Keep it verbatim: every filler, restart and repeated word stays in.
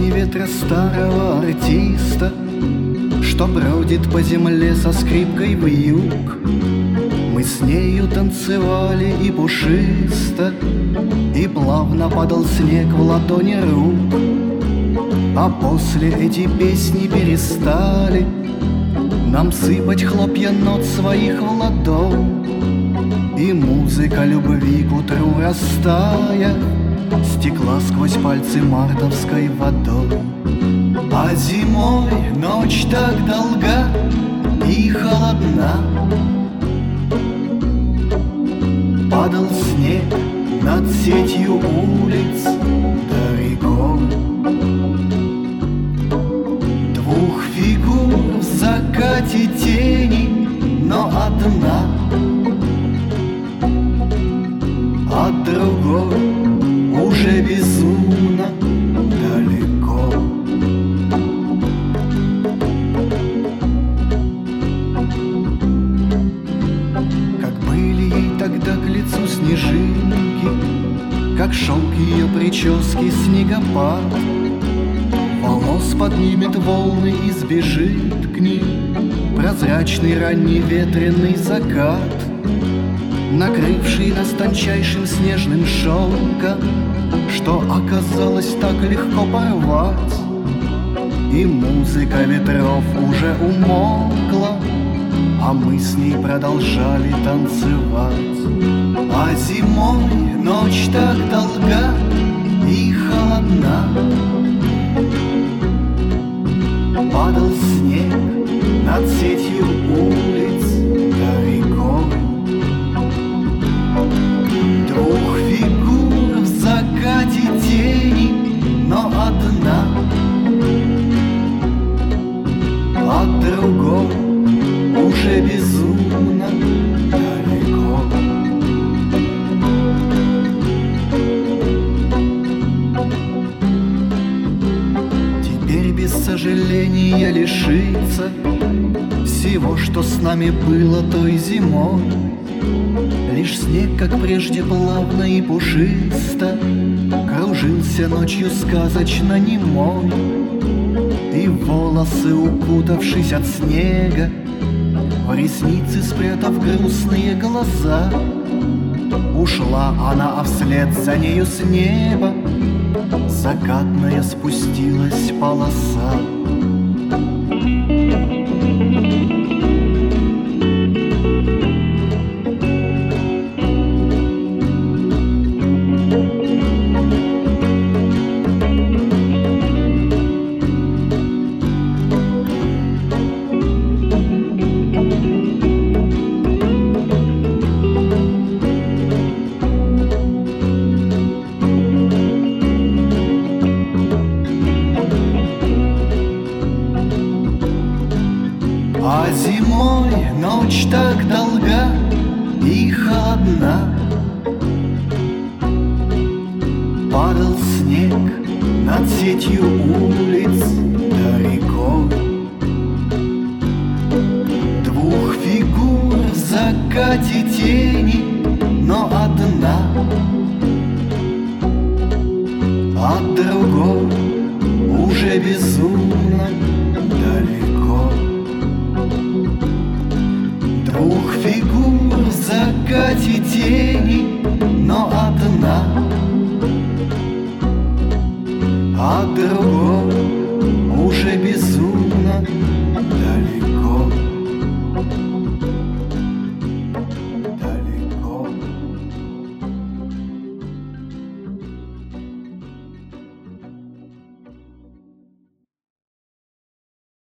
песни ветра старого артиста, что бродит по земле со скрипкой в юг. Мы с нею танцевали и пушисто, и плавно падал снег в ладони рук. А после эти песни перестали нам сыпать хлопья нот своих в ладонь, и музыка любви к утру растая стекла сквозь пальцы мартовской водой. А зимой ночь так долга и холодна, падал снег над сетью улиц далеко. Двух фигур в закате тени, но одна от другой уже безумно далеко. Как были ей тогда к лицу снежинки, как шелк ее прически снегопад, волос поднимет волны и сбежит к ним прозрачный ранний ветреный закат, накрывший нас тончайшим снежным шелком, что оказалось так легко порвать. И музыка ветров уже умолкла, а мы с ней продолжали танцевать. А зимой ночь так долга и холодна, падал снег над сетью улиц далеко. Двух фигур в закате тени, но одна от другой уже безумно далеко. Теперь без сожаления лишиться всего, что с нами было той зимой. Лишь снег, как прежде, плавно и пушисто кружился ночью сказочно немой, и волосы, укутавшись от снега, в ресницы спрятав грустные глаза, ушла она, а вслед за нею с неба закатная спустилась полоса. А зимой ночь так долга и холодна, падал снег над сетью улиц далеко. Двух фигур в закате тени, но одна от другой уже безумно далеко. Двух фигур в закате тени, но одна от другой уже безумно